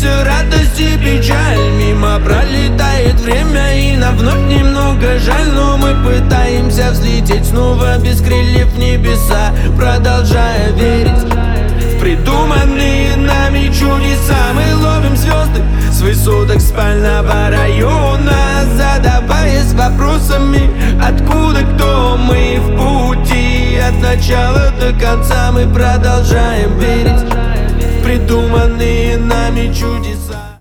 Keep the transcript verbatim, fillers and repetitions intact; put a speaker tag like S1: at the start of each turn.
S1: все радость и печаль. Мимо пролетает время, и нам вновь немного жаль. Но мы пытаемся взлететь снова без крыльев в небеса, продолжая верить в придуманные нами чудеса. Мы ловим звезды с высоток спального района, задаваясь вопросами: откуда, кто мы в пути. От начала до конца мы продолжаем верить в придуманные нами чудеса.